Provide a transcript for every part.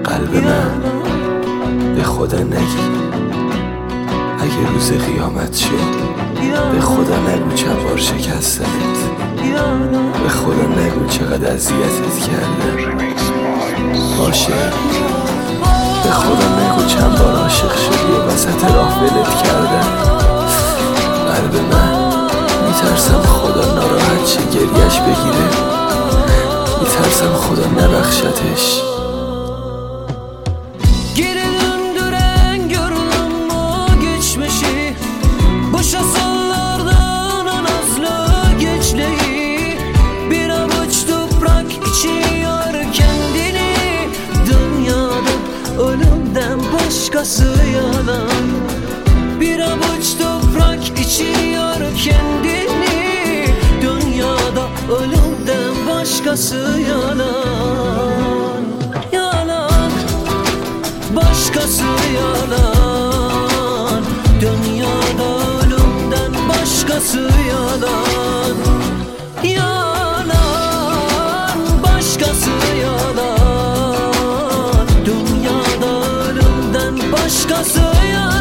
قلب من به خدا نگی اگه روز قیامت شد به خدا نگو چند بار شکستنت، به خدا نگو چقدر اذیتت کردم. باشه به خدا نگو چند بار عاشق شدی و وسط راه ولت کردم. قلب من میترسم خدا ناراحت شه گریش بگیره، میترسم خدا nabakşateş. Geri döndüren görünüm o geçmişi, boşa sallardan nazlı geçleyi. Bir avuç toprak içiyor kendini, dünyada ölümden başkası yalan. Bir avuç toprak içiyor kendini, dünyada ölümden başkası yalan. Yalan, başkası yalan. Dünyada ölümden başkası yalan. Yalan, başkası yalan. Dünyada ölümden başkası yalan.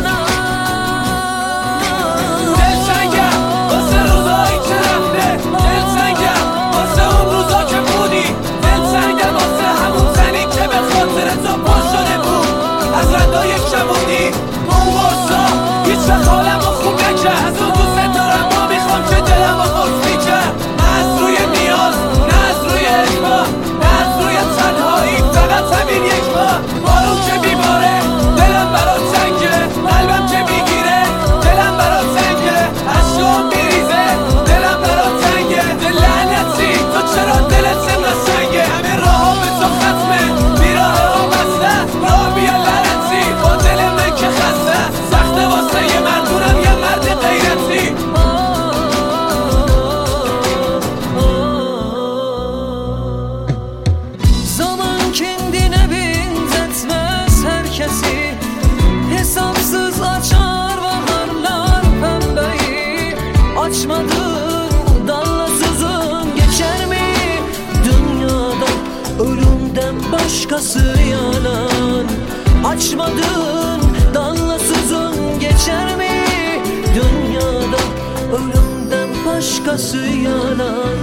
Hesapsız açar baharlar pembeyi. Açmadın dallasızın geçer mi? Dünyada ölümden başkası yalan. Açmadın dallasızın geçer mi? Dünyada ölümden başkası yalan.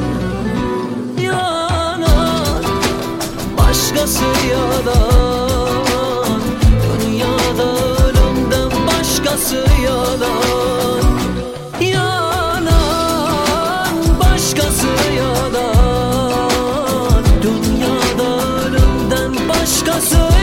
Yalan, başkası yalan. Dünyada ölümden başkası yalan. Yalan, başkası yalan. Dünyada ölümden başkası yalan.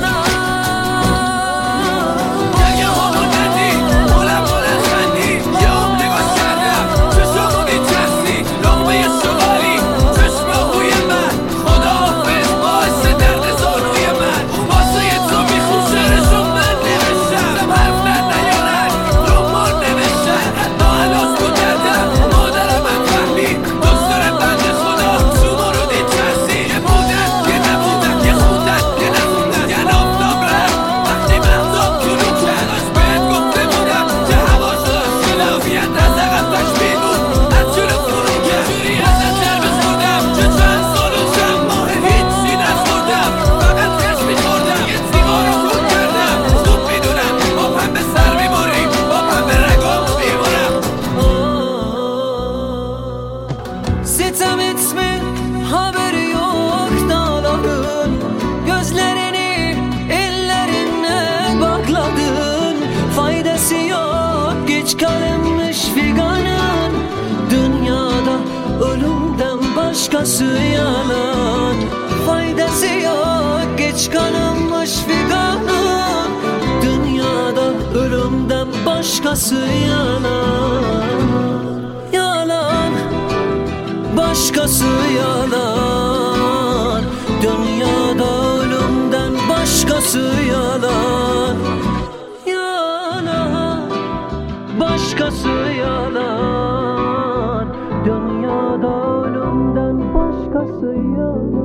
Sitem etme, haberi yok dağların. Gözlerini ellerine bakladın. Faydası yok geç kalınmış figanın. Dünyada ölümden başkası yalan. Faydası yok geç kalınmış figanın. Dünyada ölümden başkası yalan. Yalan, başkası yalan. Dünyada ölümden başkası yalan. Yalan, başkası yalan. Dünyada ölümden başkası yalan.